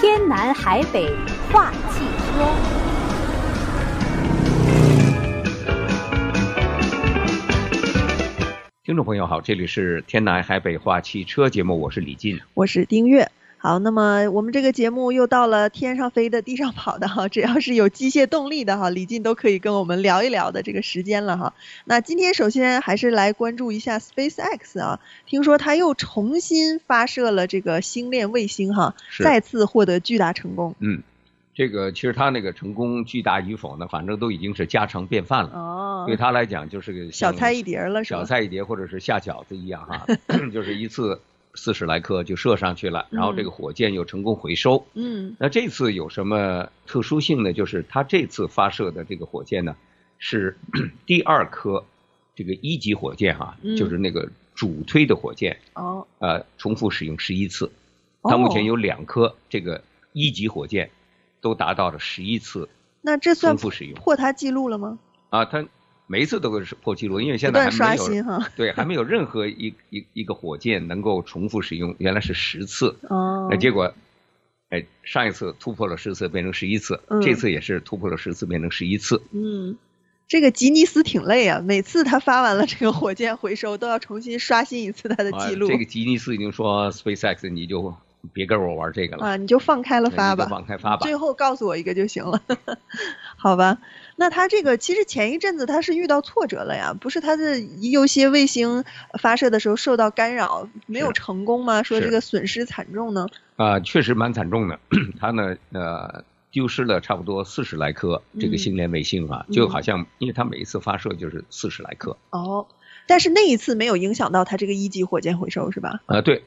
天南海北话汽车。 听众朋友好，这里是天南海北话汽车节目，我是李进， 我是丁月。好，那么我们这个节目又到了天上飞的地上跑的哈，只要是有机械动力的哈，李进都可以跟我们聊一聊的这个时间了哈。那今天首先还是来关注一下 SpaceX 啊，听说它又重新发射了这个星链卫星哈，再次获得巨大成功。 这个其实它那个成功巨大与否呢，反正都已经是家常便饭了。哦，对他来讲就是个小菜一碟了，是吧？ 小菜一碟或者是下饺子一样哈，就是一次40来颗就射上去了，然后这个火箭又成功回收。那这次有什么特殊性呢？就是它这次发射的这个火箭呢，是第2颗这个1级火箭哈，就是那个主推的火箭。重复使用11次。它目前有2颗这个1级火箭都达到了11次。 那这算重复使用破它记录了吗？ 它每一次都是破纪录，因为现在还没有刷新哈， 对，还没有任何一个火箭能够重复使用，原来是10次，那结果，上一次突破了10次变成11次，这次也是突破了10次变成11次。 这个吉尼斯挺累啊，每次他发完了这个火箭回收，都要重新刷新一次他的记录。 这个吉尼斯已经说 SpaceX 你就别跟我玩这个了你就放开了发吧， 放开发吧， 最后告诉我一个就行了。好吧，那他这个其实前一阵子他是遇到挫折了呀，不是他的有些卫星发射的时候受到干扰没有成功吗？说这个损失惨重呢？ 确实蛮惨重的。他呢丢失了差不多40来颗这个星链卫星啊，就好像因为他每一次发射就是40来颗。 但是那一次没有影响到他这个1级火箭回收是吧？ 对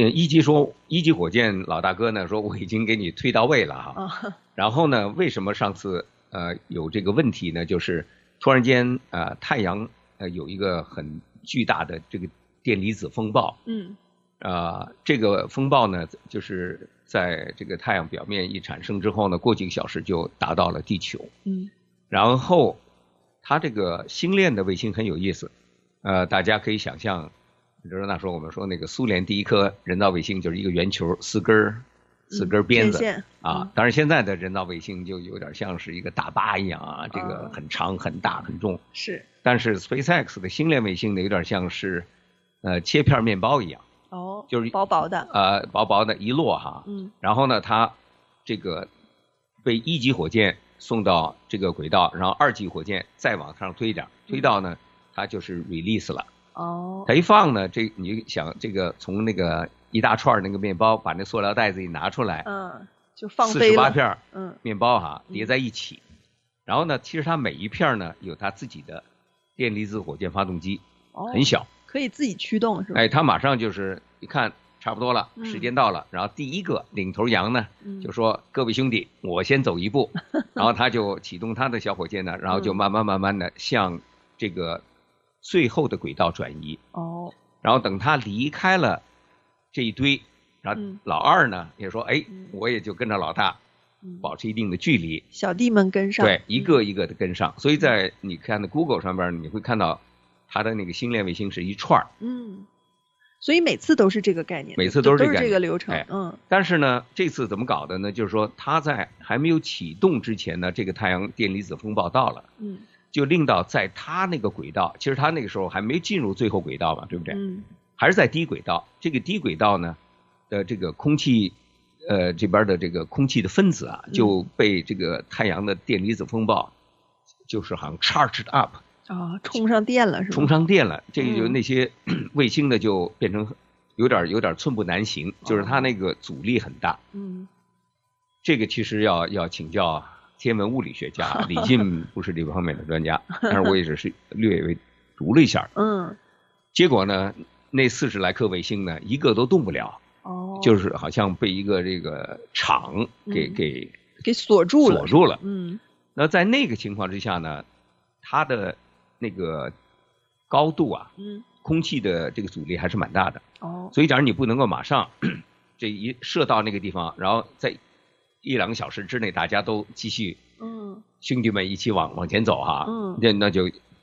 ，1级火箭老大哥呢说我已经给你推到位了哈。然后呢，为什么上次有这个问题呢？就是突然间太阳有一个很巨大的这个电离子风暴。这个风暴呢，就是在这个太阳表面一产生之后呢，过几个小时就达到了地球。然后它这个星链的卫星很有意思。大家可以想象，比如说那时候我们说那个苏联第一颗人造卫星就是一个圆球4根鞭子当然现在的人造卫星就有点像是一个大巴一样啊，这个很长很大很重。 是。 但是 SpaceX 的星链卫星呢，有点像是切片面包一样。就是薄薄的。 薄薄的一摞哈。然后呢，它这个被1级火箭送到这个轨道，然后2级火箭再往上推一点，推到呢。它就是 release 了。它一放呢，你想这个从那个一大串那个面包，把那塑料袋子一拿出来， 就放飞了 48片面包哈叠在一起。然后呢，其实它每一片呢有它自己的电离子火箭发动机，很小， 可以自己驱动是吧？ 它马上就是一看差不多了，时间到了，然后第一个领头羊呢就说各位兄弟，我先走一步，然后他就启动他的小火箭呢，然后就慢慢的向这个最后的轨道转移。然后等他离开了这一堆，然后老二呢也说我也就跟着老大保持一定的距离， 小弟们跟上， 对，一个一个的跟上。所以在你看的 Google 上边你会看到它的那个星链卫星是一串。 所以每次都是这个概念， 每次都是这个流程。 但是呢，这次怎么搞的呢？就是说它在还没有启动之前呢，这个太阳电离子风暴到了。就令到在它那个轨道，其实它那个时候还没进入最后轨道嘛，对不对？还是在低轨道。这个低轨道呢的这个空气这边的这个空气的分子就被这个太阳的电离子风暴就是好像 charged up 充上电了是吧？ 充上电了，这个就那些卫星呢就变成有点寸步难行，就是它那个阻力很大。这个其实要请教天文物理学家，李进不是这方面的专家，但是我也是略微读了一下。结果呢，那40来颗卫星呢，一个都动不了。就是好像被一个这个场给锁住了。 那在那个情况之下呢，它的那个高度空气的这个阻力还是蛮大的。所以假如你不能够马上这一射到那个地方，然后在1-2个小时之内大家都继续兄弟们一起往前走哈。那就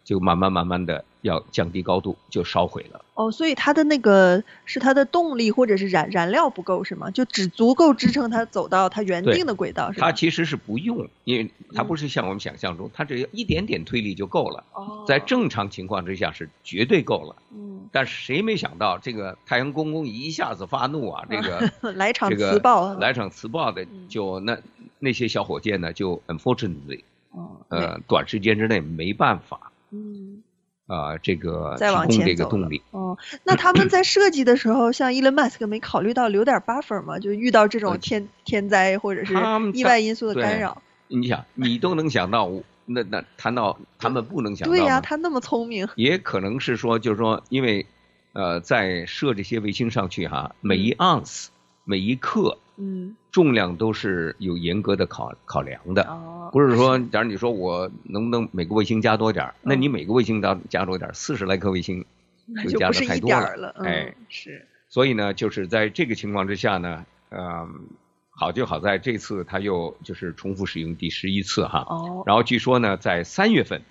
就慢慢的要降低高度，就烧毁了。 所以它的那个是它的动力或者是燃料不够是吗？就只足够支撑它走到它原定的轨道是吧？ 它其实是不用，因为它不是像我们想象中，它只要一点点推力就够了。在正常情况之下是绝对够了。但是谁没想到这个太阳公公一下子发怒啊，这个来场磁暴， 来场磁暴的，就那些小火箭呢，就 unfortunately，短时间之内没办法。这个提供这个动力。 那他们在设计的时候，像伊隆马斯克没考虑到留点 buffer 吗？就遇到这种天灾或者是意外因素的干扰。 你想，你都能想到，那谈到他们不能想到。 对呀，他那么聪明。 也可能是说，就是说，因为在射这些卫星上去哈，每一盎司、每一克，重量都是有严格的考量的。不是说，假如你说我能不能每个卫星加多点，那你每个卫星加多点，40来颗卫星就加的太多了。 是。 所以呢，就是在这个情况之下呢，好就好在这次他又就是重复使用第11次哈。然后据说呢，在3月份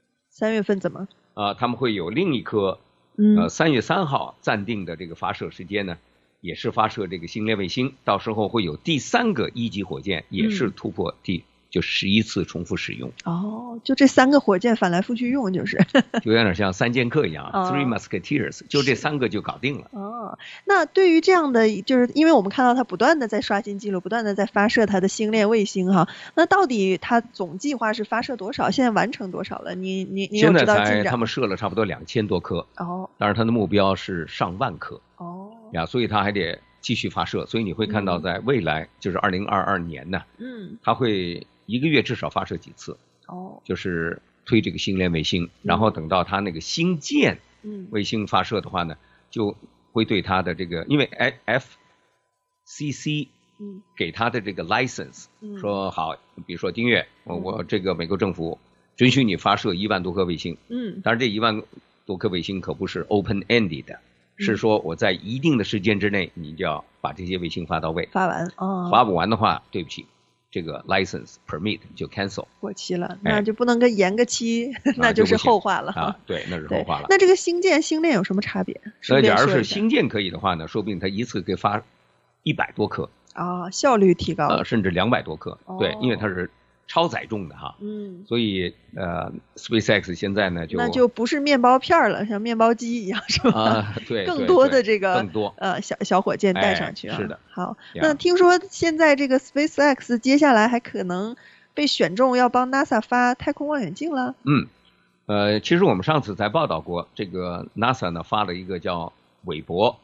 ，3月份怎么？ 他们会有另一颗3月3号暂定的这个发射时间呢，也是发射这个星链卫星，到时候会有第3个1级火箭，也是突破就11次重复使用。 就这3个火箭反来覆去用，就是就有点像3剑客一样，Three Musketeers， 就这3个就搞定了。 那对于这样的，就是因为我们看到它不断的在刷新记录，不断的在发射它的星链卫星哈，那到底它总计划是发射多少？现在完成多少了？你有知道进展？ 现在他们射了差不多2000多颗。当然它的目标是上万颗。所以它还得继续发射，所以你会看到在未来就是2022年呢，它会1个月至少发射几次，就是推这个星链卫星，然后等到它那个星舰卫星发射的话呢，就会对它的这个，因为 FCC 给它的这个 license 说好，比如说丁月，我这个美国政府准许你发射1万多颗卫星，但是这1万多颗卫星可不是 open ended 的。是说我在一定的时间之内，你就要把这些卫星发到位， 发完发不完的话，对不起，这个 license permit 就 cancel 过期了，那就不能跟延个期，那就是后话了对，那是后话了。 那这个星链有什么差别？ 那假如是星舰可以的话呢，说不定它一次可以发100多颗效率提高甚至200多颗。对，因为它是超载重的哈，所以SpaceX 现在呢那就不是面包片了，像面包机一样是吧？ 对， 更多的这个更多小火箭带上去是的。 好，那听说现在这个 SpaceX 接下来还可能被选中要帮 NASA 发太空望远镜了。 其实我们上次才报道过，这个 NASA 呢发了一个叫韦伯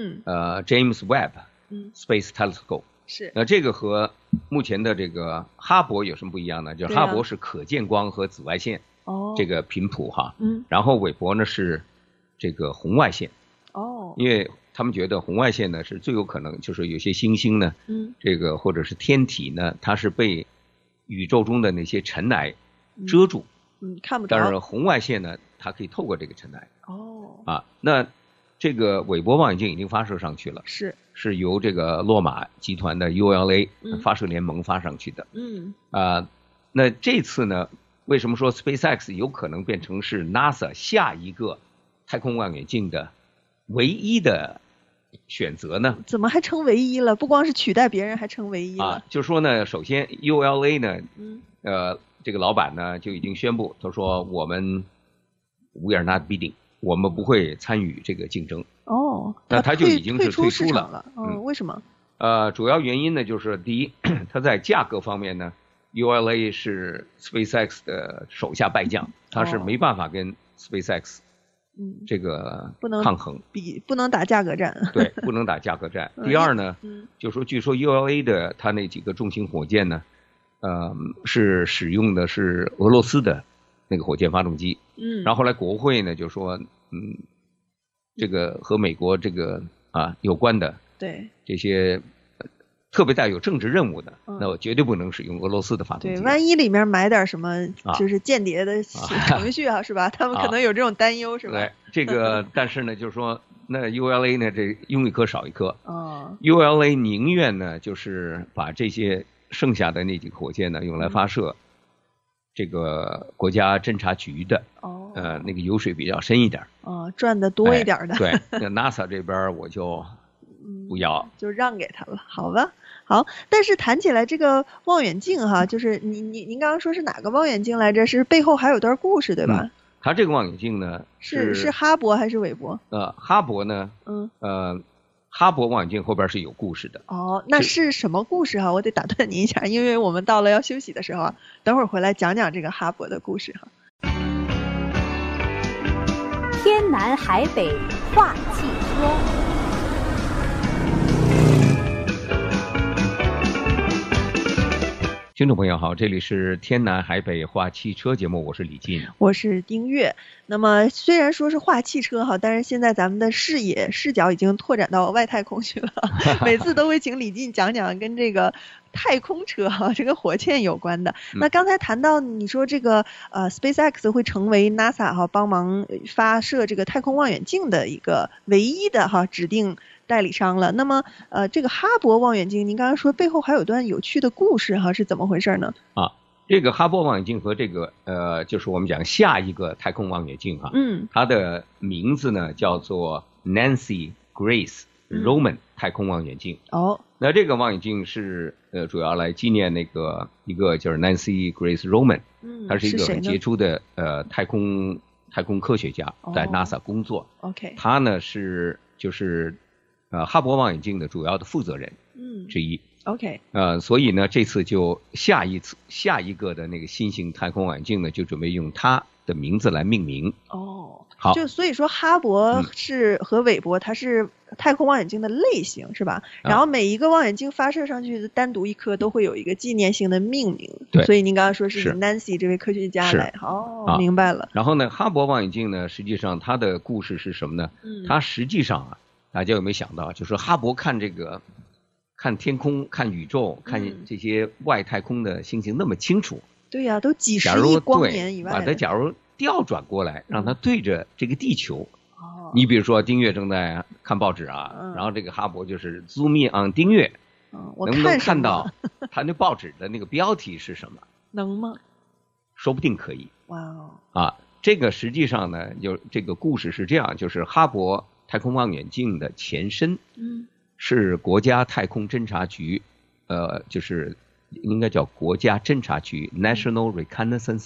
James Webb Space Telescope。 是， 那这个和目前的这个哈勃有什么不一样呢？就是哈勃是可见光和紫外线这个频谱哈，然后韦伯呢是这个红外线。因为他们觉得红外线呢是最有可能，就是有些星星呢，这个或者是天体呢，它是被宇宙中的那些尘埃遮住， 看不着。 但是红外线呢，它可以透过这个尘埃。那这个韦伯望远镜已经发射上去了，是由这个洛马集团的 ULA 发射联盟发上去的。那这次呢，为什么说 SpaceX 有可能变成是 NASA 下一个太空望远镜的唯一的选择呢？ 怎么还成唯一了？不光是取代别人，还成唯一了。 就是说呢，首先 ULA 呢，这个老板呢就已经宣布，他说我们 We are not bidding。我们不会参与这个竞争。那他就已经是退出了。为什么？ 主要原因呢，就是第一，它在价格方面呢 ，ULA 是 SpaceX 的手下败将，它是没办法跟 SpaceX 这个抗衡， 不能打价格战。 对，不能打价格战。第二呢，就说据说 ULA 的它那几个重型火箭呢，是使用的是俄罗斯的那个火箭发动机。然后后来国会呢就说，这个和美国这个有关的这些特别带有政治任务的，那我绝对不能使用俄罗斯的发动机。 对，万一里面埋点什么就是间谍的程序是吧？他们可能有这种担忧是吧？ 对，这个但是呢就是说，那 ULA 呢这用一颗少一颗。ULA 宁愿呢就是把这些剩下的那几个火箭呢用来发射这个国家侦察局的那个油水比较深一点。 赚的多一点的。 对，那 NASA 这边我就不要， 就让给他了，好吧。好，但是谈起来这个望远镜哈，就是您刚刚说是哪个望远镜来着？是背后还有段故事对吧？ 它这个望远镜呢是哈勃还是韦伯？ 哈勃呢，哈勃望远镜后边是有故事的。 那是什么故事哈？我得打断您一下，因为我们到了要休息的时候，等会儿回来讲讲这个哈勃的故事哈。 天南海北话汽车。 听众朋友好，这里是天南海北话汽车节目，我是李进， 我是丁月。那么虽然说是话汽车哈，但是现在咱们的视角已经拓展到外太空去了。每次都会请李进讲讲跟这个太空车哈，这个火箭有关的。那刚才谈到你说这个SpaceX 会成为 NASA 哈帮忙发射这个太空望远镜的一个唯一的哈指定代理商了。那么这个哈勃望远镜您刚刚说背后还有段有趣的故事哈，是怎么回事呢？ 这个哈勃望远镜和这个就是我们讲下一个太空望远镜哈，它的名字呢叫做 Nancy Grace Roman 太空望远镜。那这个望远镜是主要来纪念那个一个就是 Nancy Grace Roman，他是一个很杰出的太空科学家，在 NASA 工作。他呢是就是哈勃望远镜的主要的负责人之一。所以呢这次就下一个的那个新型太空望远镜呢就准备用他的名字来命名。好， 就所以说哈勃是和韦伯它是太空望远镜的类型是吧？然后每一个望远镜发射上去的单独一颗都会有一个纪念性的命名。 对， 所以您刚刚说是以 Nancy 这位科学家来。明白了。 然后呢哈勃望远镜呢实际上它的故事是什么呢？它实际上大家有没有想到，就是哈勃看天空、看宇宙、看这些外太空的星星那么清楚。 对呀，都几十亿光年以外的。 把它假如调转过来，让它对着这个地球。你比如说丁月正在看报纸然后这个哈勃就是 zoom in on 丁月，能不能看到他那报纸的那个标题是什么？ 能吗？ 说不定可以。这个实际上呢，就这个故事是这样，就是哈勃太空望远镜的前身，是国家太空侦察局，就是应该叫国家侦察局 National Reconnaissance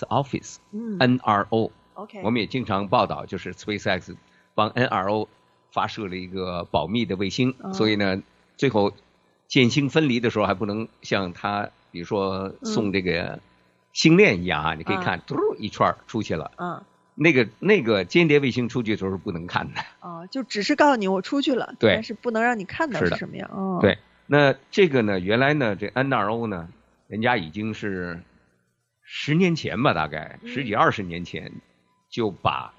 Office，NRO。我们也经常报道，就是 SpaceX 帮 NRO 发射了一个保密的卫星，所以呢，最后箭星分离的时候还不能像它，比如说送这个星链一样你可以看，嘟一串出去了。那个间谍卫星出去的时候是不能看的。 就只是告诉你我出去了， 对， 但是不能让你看到是什么样。 对，那这个呢，原来呢，这 NRO 呢，人家已经是10年前吧，大概10几20年前，就把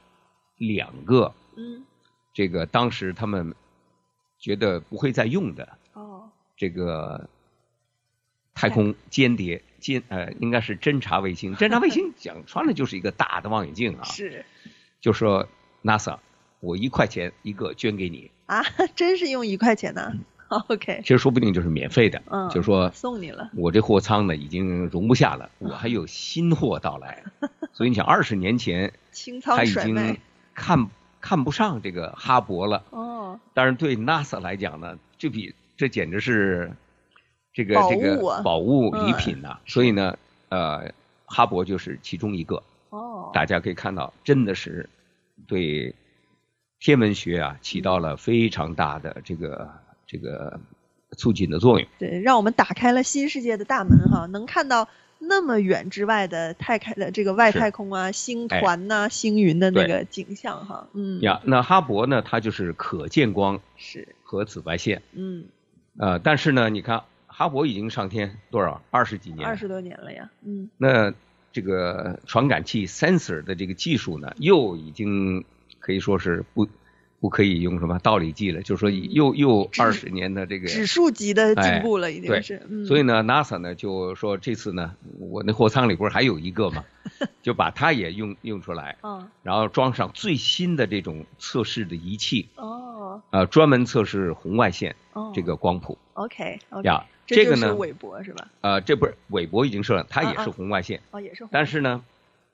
2个，这个当时他们觉得不会再用的，这个太空间谍应该是侦察卫星。侦察卫星讲穿了就是一个大的望远镜是， 就说 NASA 我1块钱一个捐给你真是用1块钱呢？OK， 其实说不定就是免费的，就是说送你了。 我这货舱呢已经容不下了，我还有新货到来，所以你想20年前他已经看不上这个哈勃了。但是对 NASA 来讲呢，这简直是这个宝物礼品所以呢哈勃就是其中一个。大家可以看到真的是对天文学起到了非常大的这个促进的作用。 对，让我们打开了新世界的大门能看到那么远之外的这个外太空星团星云的那个景象那哈勃呢它就是可见光和紫外线。但是呢你看哈勃已经上天多少20几年 ，20多年了呀。 那这个传感器 sensor 的这个技术呢又已经可以说是不可以用什么道理计了，就是说又20年的这个指数级的进步了，已经是。 所以呢 NASA 呢就说这次呢我那货舱里不是还有一个嘛，就把它也用出来，然后装上最新的这种测试的仪器，专门测试红外线这个光谱。 OK 这个呢是韦伯是吧？ 这不是韦伯已经设了，它也是红外线。 也是红外线。 但是呢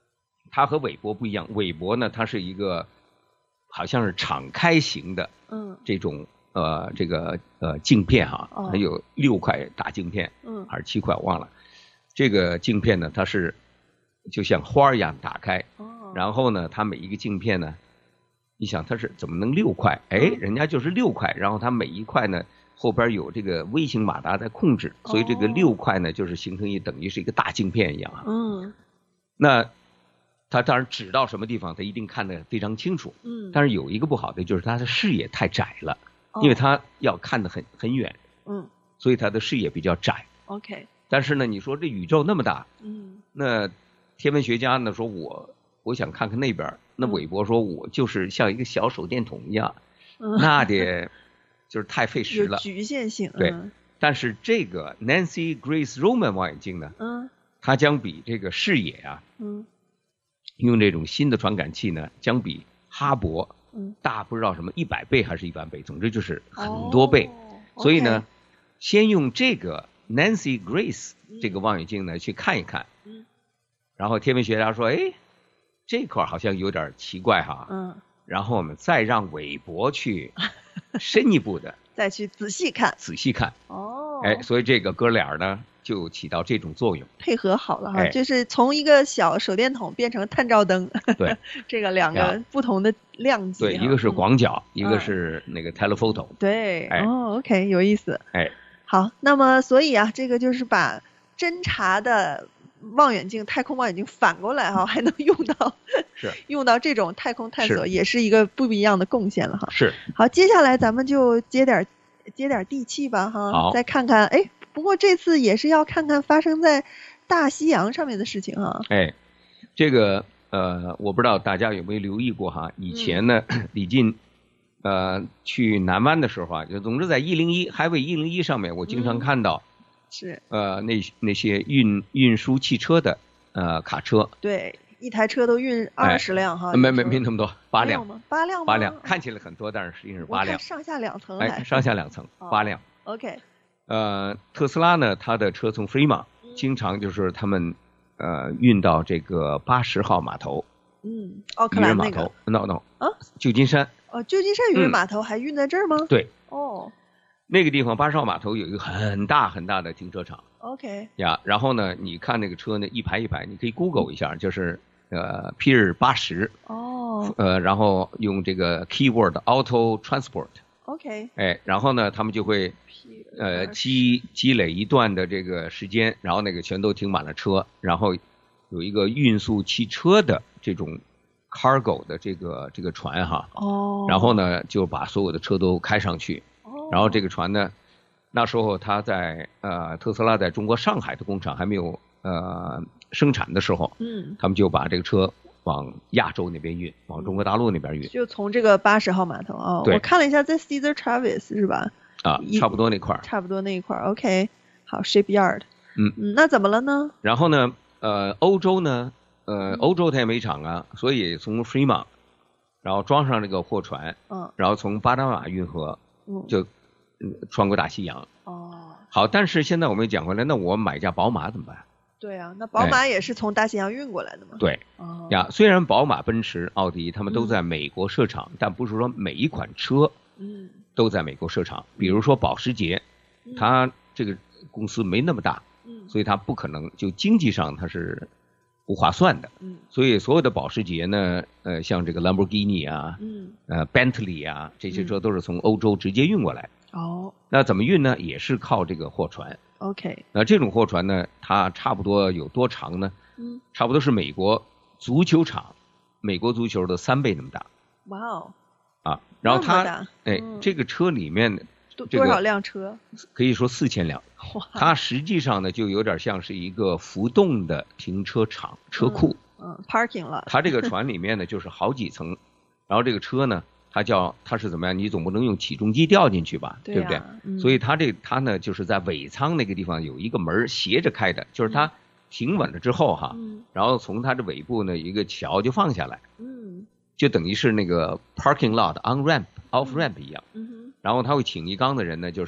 它和韦伯不一样，韦伯呢它是一个好像是敞开型的这种镜片哈，它有6块大镜片，还是7块我忘了。这个镜片呢它是就像花一样打开，然后呢它每一个镜片呢，你想它是怎么能6块？哎，人家就是6块，然后它每一块呢后边有这个微型马达在控制，所以这个6块呢就是形成等于是一个大镜片一样啊。那它当然指到什么地方，它一定看得非常清楚。但是有一个不好的就是它的视野太窄了，因为它要看得很远。所以它的视野比较窄。 OK。 但是呢，你说这宇宙那么大，那天文学家呢说我想看看那边，那韦伯说我就是像一个小手电筒一样，那得就是太费时了， 有局限性。 对。但是这个 Nancy Grace Roman 望远镜呢，它将比这个视野啊，用这种新的传感器呢，将比哈勃大不知道什么100倍还是100倍，总之就是很多倍。所以呢，先用这个 Nancy Grace 这个望远镜呢去看一看，然后天文学家说，哎，这块好像有点奇怪哈，然后我们再让韦伯去深一步的再去仔细看。 哎，所以这个哥俩呢就起到这种作用， 配合好了哈，就是从一个小手电筒变成探照灯。对，这个2个不同的量级。 对，一个是广角，一个是那个 telephoto。 对，OK， 有意思。好，那么所以啊，这个就是把侦察的望远镜、太空望远镜反过来哈，还能用到这种太空探索，也是一个不一样的贡献了哈。 是。 好，接下来咱们就接点地气吧哈，再看看。哎，不过这次也是要看看发生在大西洋上面的事情哈。 哎，这个我不知道大家有没有留意过哈，以前呢，李进去南湾的时候啊，就总之在101 Highway 101上面，我经常看到是那些运输汽车的卡车。 对，一台车都运20辆哈。 没那么多，8辆吗？8辆， 看起来很多，但是实际上是8辆。 上下2层。 上下2层，8辆。 OK。 特斯拉呢，它的车从 Fremont 经常就是他们运到这个80号码头。 奥克兰那个。 No， 旧金山。 旧金山渔人码头还运在这儿吗？ 对。那个地方80号码头有一个很大很大的停车场。 OK。 然后呢，你看那个车呢，一排一排，你可以 Google 一下，就是Pier 80。然后用这个 keyword Auto Transport。OK。然后呢，他们就会积累一段的这个时间，然后那个全都停满了车，然后有一个运输汽车的这种 cargo 的这个船哈。然后呢，就把所有的车都开上去。然后这个船呢，那时候他在特斯拉在中国上海的工厂还没有生产的时候，他们就把这个车往亚洲那边运，往中国大陆那边运， 就从这个80号码头我看了一下，在 Cesar Chavez 是吧？ 差不多那块儿。OK， 好 ，shipyard。那怎么了呢？ 然后呢，欧洲呢，欧洲它也没厂啊，所以从 Fremont， 然后装上这个货船，然后从巴拿马运河，就穿过大西洋。好，但是现在我们讲回来，那我买架宝马怎么办？ 对啊，那宝马也是从大西洋运过来的嘛。 对。虽然宝马、奔驰、奥迪他们都在美国设厂，但不是说每一款车都在美国设厂。比如说保时捷，它这个公司没那么大，所以它不可能就经济上它是不划算的。所以所有的保时捷呢，像这个兰博基尼啊，Bentley 啊，这些车都是从欧洲直接运过来。那怎么运呢？也是靠这个货船。 OK。 那这种货船呢，它差不多有多长呢？差不多是美国足球场，美国足球的3倍那么大。 哇哦。 然后它这个车里面多少辆车？ 可以说4000辆。它实际上呢，就有点像是一个浮动的停车场、车库。 parking lot。 它这个船里面呢，就是好几层，然后这个车呢，它是怎么样？你总不能用起重机吊进去吧，对不对？所以它呢，就是在尾舱那个地方有一个门斜着开的，就是它停稳了之后哈，然后从它的尾部呢，一个桥就放下来，就等于是那个 parking lot on ramp off ramp 一样。然后他会请一缸的人呢，就是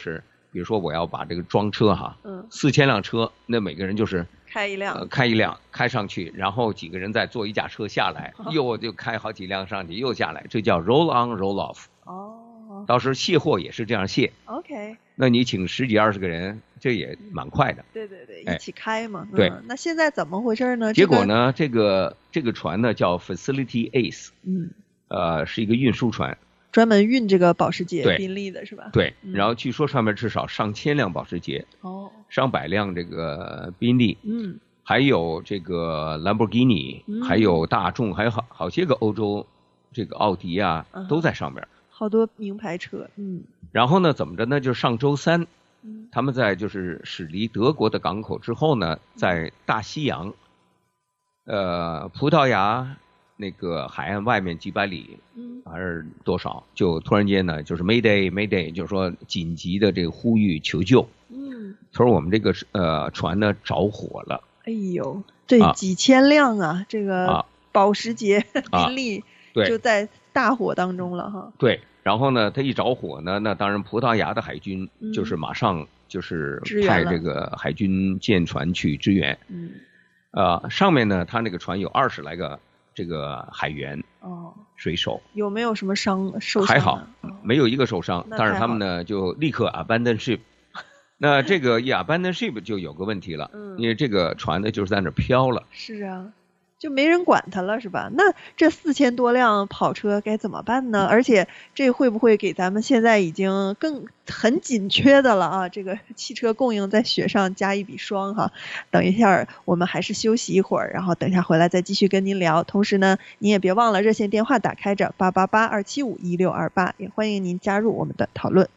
比如说我要把这个装车哈，4000辆车，那每个人就是开一辆开上去，然后几个人再坐一架车下来，又就开好几辆上去又下来，这叫 roll on roll off。到时候卸货也是这样卸。 OK。 那你请10几20个人，这也蛮快的。 对，一起开嘛。 对。 那现在怎么回事呢？ 结果呢，这个船呢叫 Facility Ace。是一个运输船。 专门运这个保时捷、宾利的是吧？ 对。然后据说上面至少上千辆保时捷。上百辆这个宾利。还有这个兰博基尼，还有大众，还有好些个欧洲这个奥迪啊，都在上面。 好多名牌车。 然后呢，怎么着呢？就上周三，他们在就是驶离德国的港口之后呢，在大西洋，葡萄牙那个海岸外面几百里，还是多少，就突然间呢，就是 Mayday， 就是说紧急的这个呼吁求救。他说我们这个船呢着火了。哎呦，对，几千辆啊，这个保时捷、宾利就在大火当中了哈。 对。然后呢，它一着火呢，那当然葡萄牙的海军就是马上就是派这个海军舰船去支援。上面呢，他那个船有20来个这个海员水手。有没有什么受伤？还好，没有一个受伤。但是他们呢就立刻 abandon ship。那这个一 abandon ship 就有个问题了，因为这个船呢就是在那飘了。是啊。就没人管它了是吧？那这4000多辆跑车该怎么办呢？而且这会不会给咱们现在已经很紧缺的了啊？这个汽车供应在雪上加一笔霜哈。等一下我们还是休息一会儿，然后等一下回来再继续跟您聊。同时呢，您也别忘了热线电话打开着888-275-1628，也欢迎您加入我们的讨论。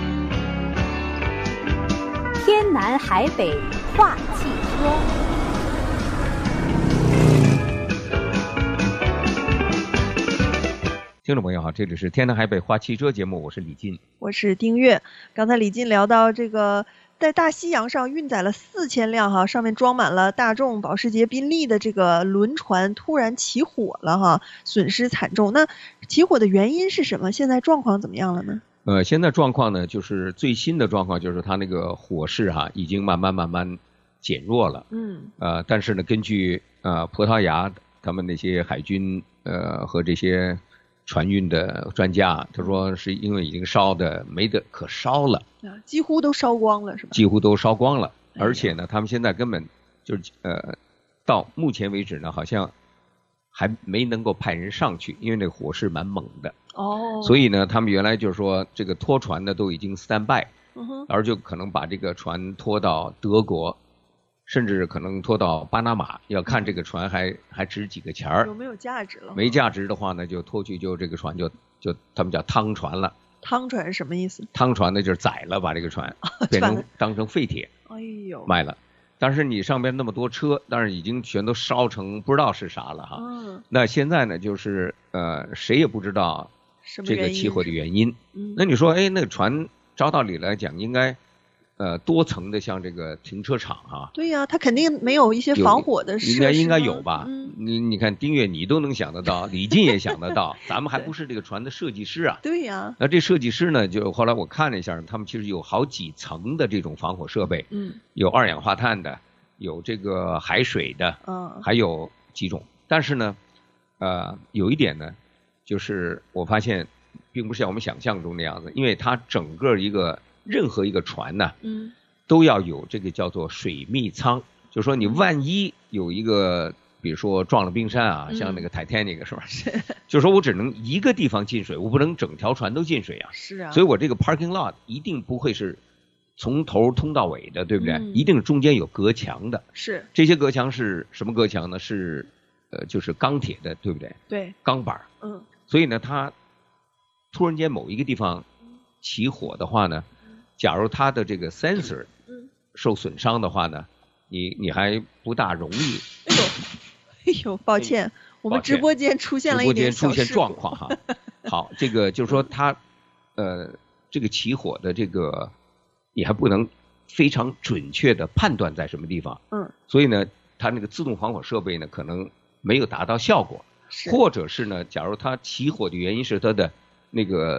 天南海北话汽车。 听众朋友好，这里是天南海北话汽车节目，我是李进， 我是丁月。刚才李进聊到这个在大西洋上运载了4000辆哈，上面装满了大众、保时捷、宾利的这个轮船突然起火了哈，损失惨重。那起火的原因是什么？现在状况怎么样了呢？ 现在状况呢，就是最新的状况就是它那个火势哈已经慢慢减弱了。但是呢，根据葡萄牙他们那些海军和这些船运的专家，他说是因为已经烧的没得可烧了， 几乎都烧光了是吧？ 几乎都烧光了，而且呢，他们现在根本就是到目前为止呢，好像还没能够派人上去，因为那个火势蛮猛的。所以呢，他们原来就是说这个拖船呢都已经 stand by，而就可能把这个船拖到德国。甚至可能拖到巴拿马，要看这个船还值几个钱儿， 有没有价值了？ 没价值的话呢，就拖去就这个船就他们叫汤船了。 汤船是什么意思？ 汤船呢就是宰了，把这个船变成当成废铁，卖了。但是你上边那么多车，但是已经全都烧成不知道是啥了哈。那现在呢，就是谁也不知道这个起火的原因。那你说，那个船照道理来讲应该。多层的像这个停车场啊， 对呀，它肯定没有一些防火的设施， 应该有吧？你看丁月你都能想得到，李进也想得到，咱们还不是这个船的设计师啊？对呀。那这设计师呢，就后来我看了一下，他们其实有好几层的这种防火设备，有二氧化碳的，有这个海水的，还有几种。但是呢，有一点呢，就是我发现并不是像我们想象中那样子，因为它整个任何一个船呢，都要有这个叫做水密舱，就是说你万一有一个，比如说撞了冰山啊，像那个 Titanic 是吧？就是说我只能一个地方进水，我不能整条船都进水啊。是啊。所以我这个 parking lot 一定不会是从头通到尾的，对不对？一定中间有隔墙的。是。这些隔墙是什么隔墙呢？是就是钢铁的，对不对？对。钢板。所以呢，它突然间某一个地方起火的话呢，假如它的这个 sensor 受损伤的话呢，你还不大容易。 哎呦，抱歉，我们直播间出现了一点小事故。直播间出现状况哈。 好，这个就是说它这个起火的这个你还不能非常准确的判断在什么地方。所以呢，它那个自动防火设备呢可能没有达到效果，或者是呢，假如它起火的原因是它的那个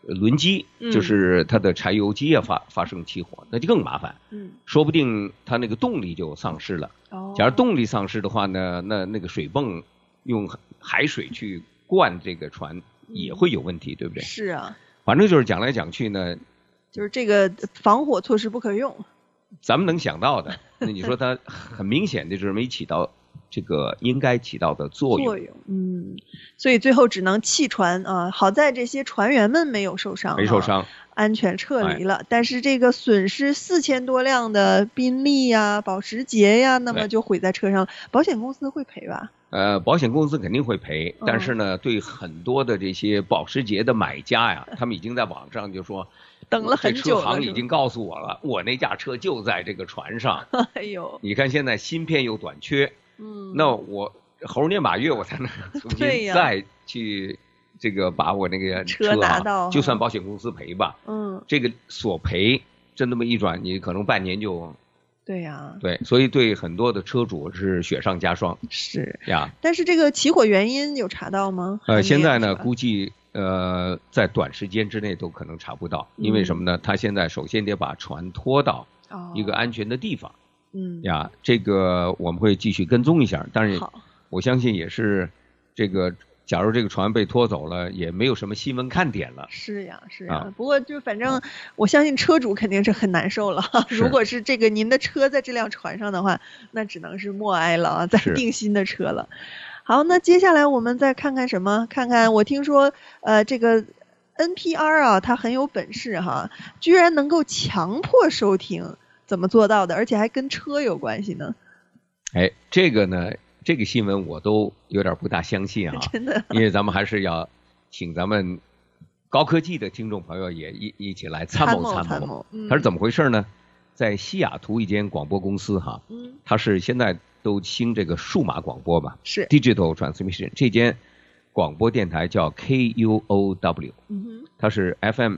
轮机，就是它的柴油机啊发生起火，那就更麻烦。说不定它那个动力就丧失了。假如动力丧失的话呢，那个水泵用海水去灌这个船也会有问题，对不对？ 是啊。 反正就是讲来讲去呢， 就是这个防火措施不可用。 咱们能想到的，那你说它很明显的就是没起到这个应该起到的作用。 所以最后只能弃船啊。好在这些船员们没有受伤，安全撤离了。但是这个损失4000多辆的宾利呀、保时捷呀，那么就毁在车上了。保险公司会赔吧？ 保险公司肯定会赔，但是呢，对很多的这些保时捷的买家呀，他们已经在网上就说。 等了很久了， 车行已经告诉我了，我那架车就在这个船上。 哎呦， 你看现在芯片又短缺，那我猴年马月我才能重新再去这个把我那个车拿到， 就算保险公司赔吧，这个索赔真那么一转，你可能半年就。 对呀， 对，所以对很多的车主是雪上加霜。 是呀， 但是这个起火原因有查到吗？ 现在呢，估计在短时间之内都可能查不到，因为什么呢？他现在首先得把船拖到一个安全的地方。呀，这个我们会继续跟踪一下，但是我相信也是这个。假如这个船被拖走了，也没有什么新闻看点了。 是呀。不过就反正我相信车主肯定是很难受了。如果是这个您的车在这辆船上的话，那只能是默哀了啊，再订新的车了。好，那接下来我们再看看什么？看看我听说这个 NPR 啊，它很有本事哈，居然能够强迫收听，怎么做到的？而且还跟车有关系呢？ 这个呢？这个新闻我都有点不大相信啊， 真的， 因为咱们还是要请咱们高科技的听众朋友也一起来参谋。它是怎么回事呢？在西雅图一间广播公司哈，它是现在都兴这个数码广播嘛， 是 Digital Transmission， 这间广播电台叫 KUOW，它是 FM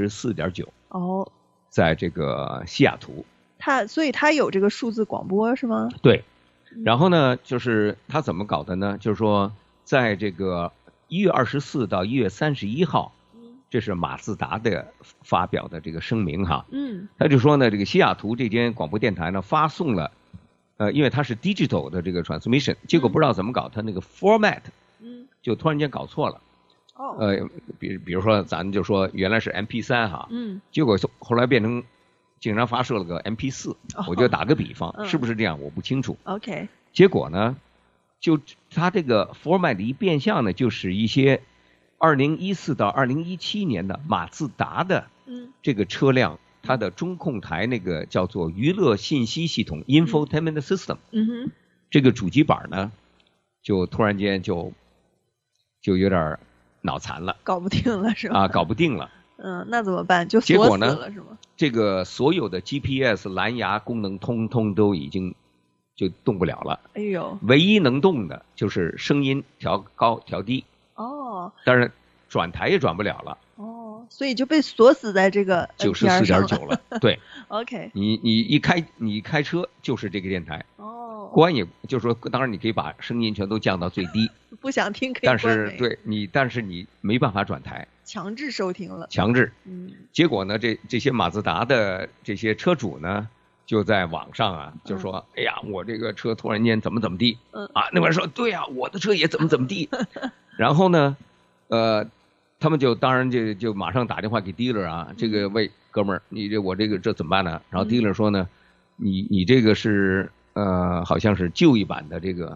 94.9，在这个西雅图， 所以它有这个数字广播是吗？ 对。然后呢，就是他怎么搞的呢？就是说，在这个1月24到1月31号，这是马自达的发表的这个声明哈。他就说呢，这个西雅图这间广播电台呢发送了，因为它是 digital 的这个 transmission， 结果不知道怎么搞，它那个 format，就突然间搞错了。比如说咱就说原来是 MP3 哈，结果后来变成。竟然发射了个 MP4，我就打个比方，是不是这样？我不清楚。 OK。 结果呢，就它这个 format 的一变相呢，就是一些2014到2017年的马自达的这个车辆，它的中控台那个叫做娱乐信息系统 Infotainment System，这个主机板呢，就突然间就有点脑残了， 搞不定了是吧？ 搞不定了。 那怎么办？就锁死了是吗？ 这个所有的 GPS 蓝牙功能通通都已经就动不了了。 哎呦！ 唯一能动的就是声音调高调低。但是转台也转不了了。 所以就被锁死在这个 94.9了。对。 OK。 你开车就是这个电台。关也就是说，当然你可以把声音全都降到最低。 不想听可以关。 但是你没办法转台。 强制收听了。 强制。结果呢，这些马自达的这些车主呢，就在网上啊，就说，哎呀，我这个车突然间怎么地。那边说，对呀，我的车也怎么地。然后呢，他们就当然就马上打电话给 dealer 啊，这个喂哥们儿，我这怎么办呢？然后 dealer 说呢，你这个是好像是旧一版的这个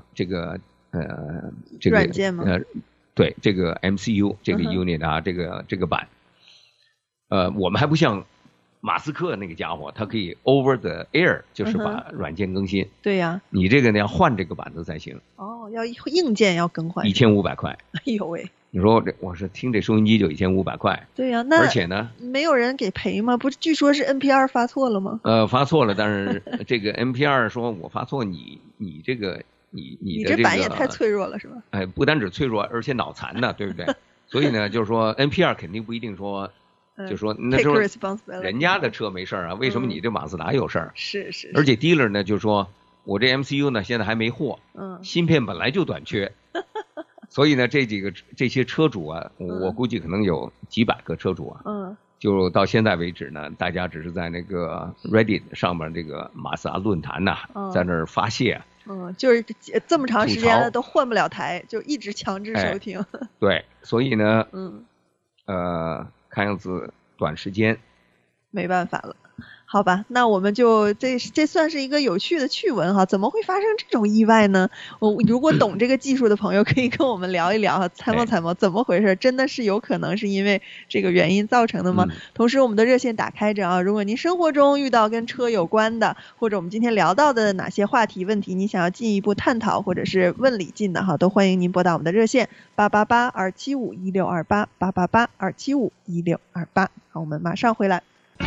软件吗？ 对，这个 MCU 这个 unit 啊，这个版，我们还不像马斯克那个家伙，他可以 over the air， 就是把软件更新。 对呀。 你这个呢要换这个板子才行。 要硬件要更换。 1500块。 哎呦喂！ 你说我是听这收音机就1500块。 对呀，那而且呢， 没有人给赔吗？不是，据说是 NPR 发错了吗？ 发错了，但是这个 NPR 说我发错，你这个。你的这板也太脆弱了是吧？ 不单止脆弱，而且脑残呢，对不对？所以呢，就是说 NPR 肯定不一定说，就说那时候人家的车没事啊，为什么你这马自达有事儿？ 是。 而且 dealer 呢就说，我这 MCU 呢现在还没货，芯片本来就短缺， 所以呢，这些车主啊，我估计可能有几百个车主啊，就到现在为止呢，大家只是在那个 Reddit 上面这个马自达论坛呐，在那儿发泄。 就是这么长时间了都换不了台，就一直强制收听。 对，所以呢，看样子短时间没办法了。好吧，那我们就这算是一个有趣的趣闻哈，怎么会发生这种意外呢？如果懂这个技术的朋友可以跟我们聊一聊哈，参谋怎么回事？真的是有可能是因为这个原因造成的吗？同时我们的热线打开着啊，如果您生活中遇到跟车有关的，或者我们今天聊到的哪些话题问题，你想要进一步探讨或者是问李进的哈，都欢迎您拨打我们的热线888-275-1628 888-275-1628。好，我们马上回来。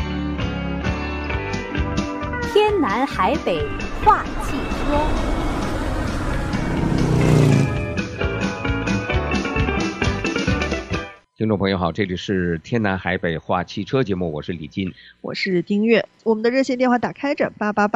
天南海北话汽车。 听众朋友好，这里是天南海北话汽车节目，我是李进， 我是丁月。我们的热线电话打开着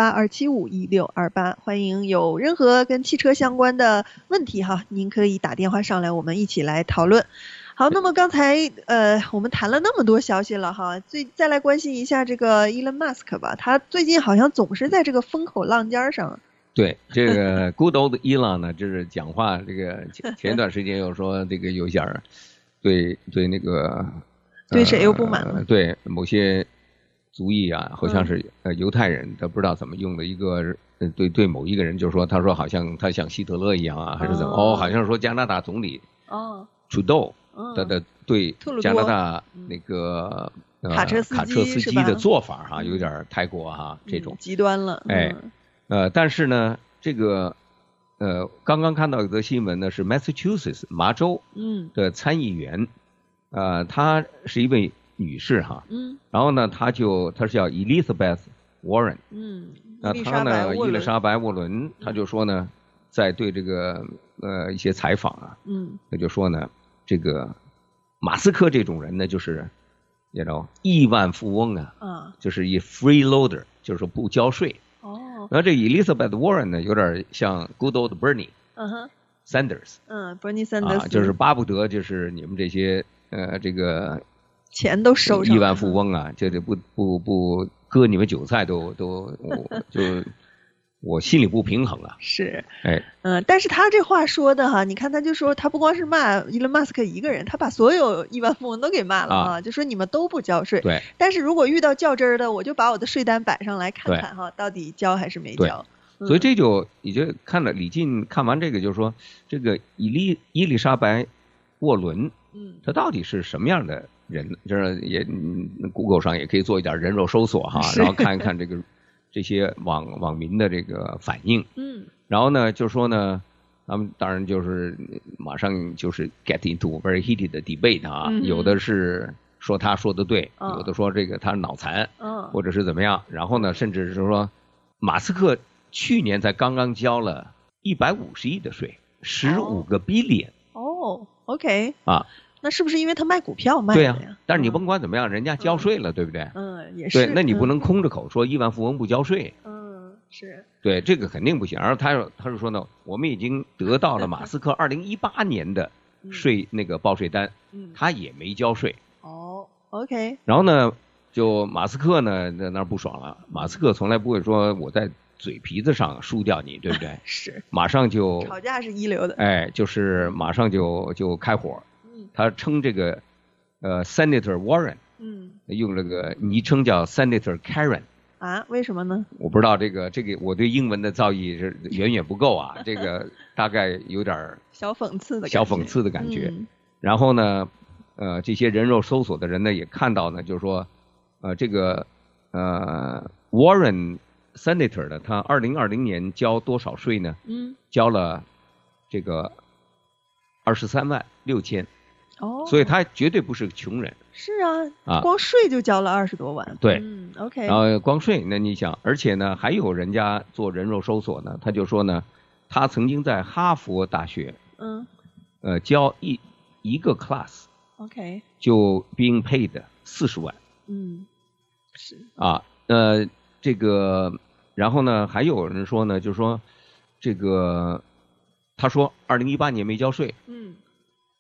888-275-1628，欢迎有任何跟汽车相关的问题哈，您可以打电话上来，我们一起来讨论。好，那么刚才我们谈了那么多消息了哈，再来关心一下这个 Elon Musk 吧，他最近好像总是在这个风口浪尖上。 对，这个 Good old Elon 呢，就是讲话这个前一段时间又说这个有点对那个对谁又不满了？ 对某些族裔啊，好像是犹太人，他不知道怎么用的一个对某一个人，就是说他说好像他像希特勒一样啊，还是怎么？好像是说加拿大总理Trudeau。的对加拿大那个卡车司机的做法哈，有点太过哈，这种极端了。 但是呢，这个刚刚看到一则新闻呢，是 Massachusetts 麻州的参议员，她是一位女士哈，然后呢，她是叫 Elizabeth Warren，那她呢，伊丽莎白沃伦，她就说呢，在对这个一些采访啊，她就说呢。这个马斯克这种人呢，就是亿万富翁啊，就是一 freeloader， 就是说不交税。然后这 Elizabeth Warren 呢，有点像 good old Bernie Sanders， Bernie Sanders， 就是巴不得就是你们这些这个钱都收上， 亿万富翁啊，这不割你们韭菜都就。我心里不平衡啊。 是，但是他这话说的哈，你看他就说他不光是骂伊隆马斯克一个人，他把所有亿万富翁都给骂了啊，就说你们都不交税。 对。 但是如果遇到较真儿的，我就把我的税单摆上来看看哈，到底交还是没交。 所以这就你就看了李进看完这个，就是说这个伊丽莎白沃伦，他到底是什么样的人？就是也Google 上也可以做一点人肉搜索哈，然后看一看这些网民的这个反应，然后呢，就说呢，他们当然就是马上就是 get into very heated 的 debate 啊，有的是说他说的对，有的说这个他脑残，或者是怎么样，然后呢，甚至是说马斯克去年才刚刚交了150亿的税，15个 billion。 OK 啊。 那是不是因为他卖股票卖的呀？对呀，但是你甭管怎么样，人家交税了，对不对？ 也是。 对，那你不能空着口说亿万富翁不交税。 是。对， 这个肯定不行。然后他是说呢，我们已经得到了马斯克2018年的税那个报税单，他也没交税。 OK。 然后呢，就马斯克呢在那儿不爽了。马斯克从来不会说我在嘴皮子上输掉你，对不对？ 是。 马上就吵架是一流的。 就是马上就开火。他称这个Senator Warren，用了个昵称叫 Senator Karen。 为什么呢？ 我不知道这个我对英文的造诣是远远不够啊，这个大概有点小讽刺的感觉。 然后呢，这些人肉搜索的人呢也看到呢，就是说，这个Warren Senator 的他2020年交多少税呢？交了这个23.6万。所以他绝对不是穷人。 是啊，光税就交了20多万。 对 ，OK。 然后光税，那你想，而且呢，还有人家做人肉搜索呢，他就说呢，他曾经在哈佛大学，教一个 class，OK， 就 being paid 40万。 是。 这个，然后呢，还有人说呢，就是说，这个，他说2018年没交税。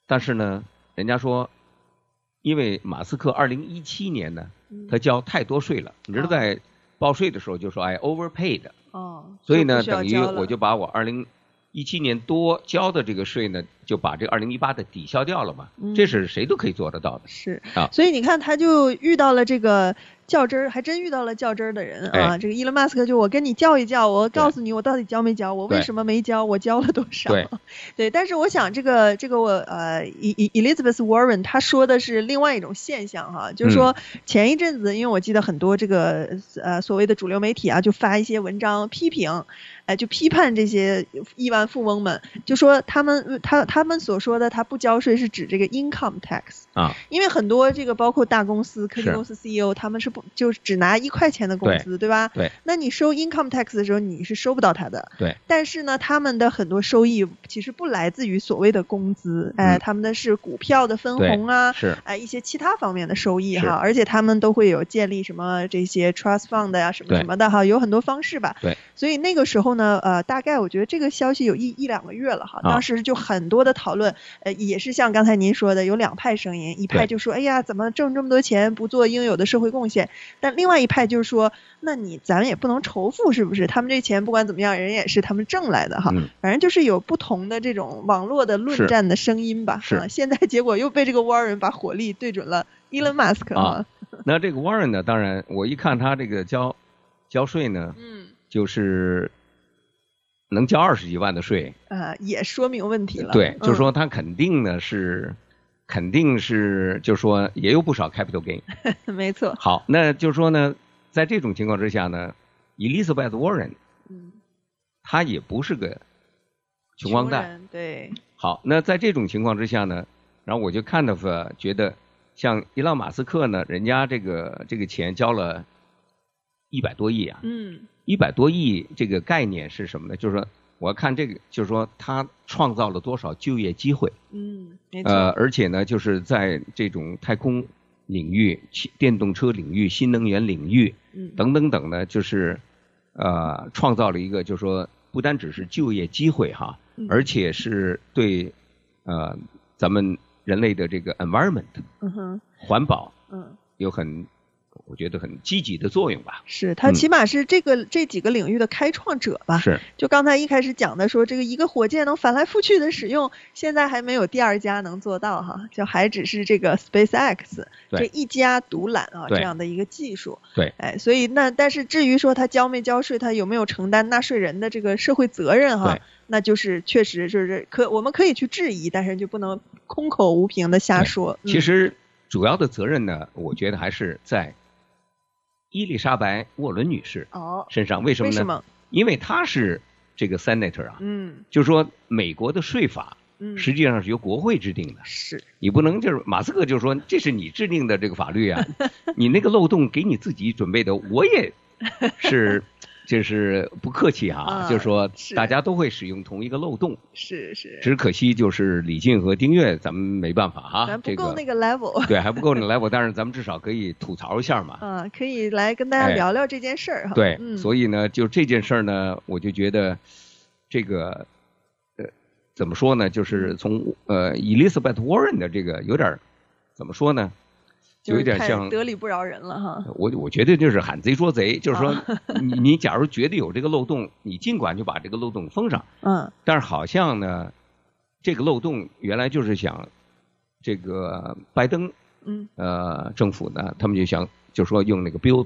但是呢，人家说，因为马斯克2017年呢，他交太多税了，你知道在报税的时候就说overpaid，所以呢，等于我就把我2017年多交的这个税呢，就把这个2018的抵消掉了嘛，这是谁都可以做得到的。 是啊，所以你看，他就遇到了这个较真儿，还真遇到了较真儿的人啊。这个伊隆马斯克就我跟你较一较，我告诉你我到底交没交，我为什么没交，我交了多少。对，但是我想这个我Elizabeth Warren 他说的是另外一种现象哈，就是说前一阵子，因为我记得很多这个所谓的主流媒体啊，就发一些文章批评。就批判这些亿万富翁们，就说他们所说的他不交税是指这个 income tax 啊，因为很多这个包括大公司、科技公司 CEO 他们是不就只拿1块钱的工资，对吧？对。那你收 income tax 的时候，你是收不到它的。对。但是呢，他们的很多收益其实不来自于所谓的工资，他们的是股票的分红啊，是一些其他方面的收益哈，而且他们都会有建立什么这些 trust fund 呀什么什么的哈，有很多方式吧。对。所以那个时候呢。大概我觉得这个消息有一两个月了哈，当时就很多的讨论，也是像刚才您说的，有两派声音，一派就说，哎呀，怎么挣这么多钱不做应有的社会贡献？但另外一派就是说，那咱们也不能仇富，是不是？他们这钱不管怎么样，人也是他们挣来的哈。反正就是有不同的这种网络的论战的声音吧。是。现在结果又被这个 Warren 把火力对准了 Elon Musk 啊。 那这个 Warren 呢，当然我一看他这个交税呢，就是能交20几万的税也说明问题了。 对，就是说他肯定是，就是说也有不少 capital gain。 没错。 好，那就是说呢，在这种情况之下呢 ，Elizabeth Warren，他也不是个穷光蛋。 对。 好，那在这种情况之下呢，然后我就看到觉得，像伊朗马斯克呢，人家这个钱交了100多亿啊。100多亿这个概念是什么呢？就是说，我看这个，就是说他创造了多少就业机会。 没错。 而且呢，就是在这种太空领域、电动车领域、新能源领域，等等等呢，就是创造了一个，就是说不单只是就业机会哈，而且是对咱们人类的这个 environment，环保，有我觉得很积极的作用吧。 是，他起码是这几个领域的开创者吧。 是。 就刚才一开始讲的说，这个一个火箭能反来覆去的使用，现在还没有第二家能做到哈，就还只是这个 SpaceX 这一家独揽啊这样的一个技术。 对。 所以但是至于说他交没交税，他有没有承担纳税人的这个社会责任哈，那就是确实就是我们可以去质疑，但是就不能空口无凭的瞎说。 其实主要的责任呢，我觉得还是在伊丽莎白·沃伦女士身上。为什么呢？因为她是这个 senator 啊，就是说美国的税法实际上是由国会制定的。 是。 你不能就是马斯克就说这是你制定的这个法律啊，你那个漏洞给你自己准备的，我也是。就是不客气哈，就是说大家都会使用同一个漏洞。 是。 只可惜就是李静和丁悦咱们没办法哈， 咱不够那个 level。 对，还不够那个 level， 但是咱们至少可以吐槽一下嘛。 可以来跟大家聊聊这件事儿哈。 对，所以呢，就这件事儿呢，我就觉得这个怎么说呢，就是从Elizabeth Warren 的这个有点怎么说呢？有一点像得理不饶人了哈。 我觉得就是喊贼说贼，就是说你假如觉得有这个漏洞，你尽管就把这个漏洞封上。但是好像呢，这个漏洞原来就是想这个拜登政府呢，他们就想就说用那个 build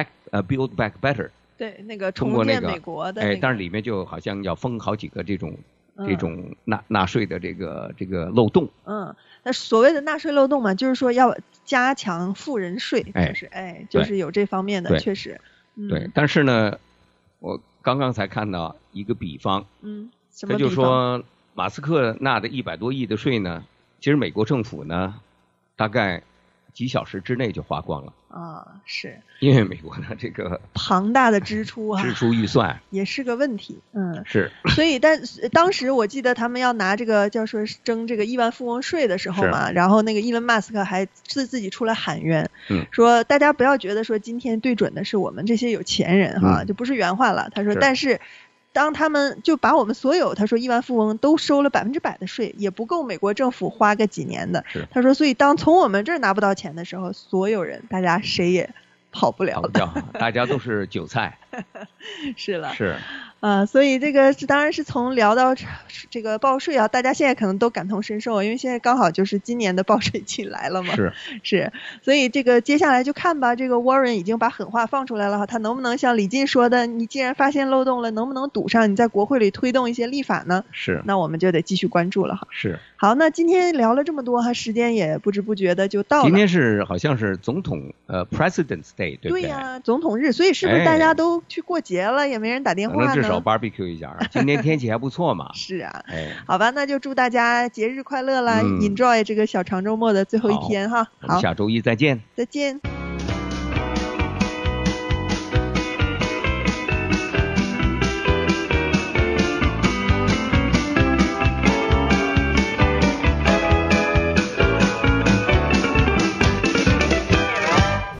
back better。 对，那个重建美国的。 但是里面就好像要封好几个这种纳税的这个漏洞。 那所谓的纳税漏洞嘛，就是说要加强富人税，就是有这方面的，确实。 对，但是呢，我刚刚才看到一个比方， 什么比方？ 他就说马斯克纳的100多亿的税呢，其实美国政府呢，大概几小时之内就花光了。 是。 因为美国的这个庞大的支出预算也是个问题。 是。 所以当时我记得他们要拿这个叫说征这个亿万富翁税的时候嘛，然后那个伊隆马斯克还自己出来喊冤，说大家不要觉得说今天对准的是我们这些有钱人哈，就不是原话了。他说， 当他们就把我们所有他说亿万富翁都收了100%的税，也不够美国政府花个几年的。他说，所以当从我们这儿拿不到钱的时候，所有人大家谁也跑不了的， 大家都是韭菜。 是了， 是。 所以这个当然是从聊到这个报税啊，大家现在可能都感同身受，因为现在刚好就是今年的报税季来了嘛。是，所以这个接下来就看吧，这个 Warren 已经把狠话放出来了哈，他能不能像李进说的，你既然发现漏洞了，能不能堵上，你在国会里推动一些立法呢？ 是， 那我们就得继续关注了哈。 是。 好，那今天聊了这么多哈，时间也不知不觉的就到了。 今天好像是总统President's Day 对不对？ 对呀，总统日，所以是不是大家都去过节了，也没人打电话呢？ 至少 barbecue 一下。今天天气还不错嘛。 是啊。好吧，那就祝大家节日快乐啦，enjoy 这个小长周末的最后一天哈。 我们下周一再见。 再见。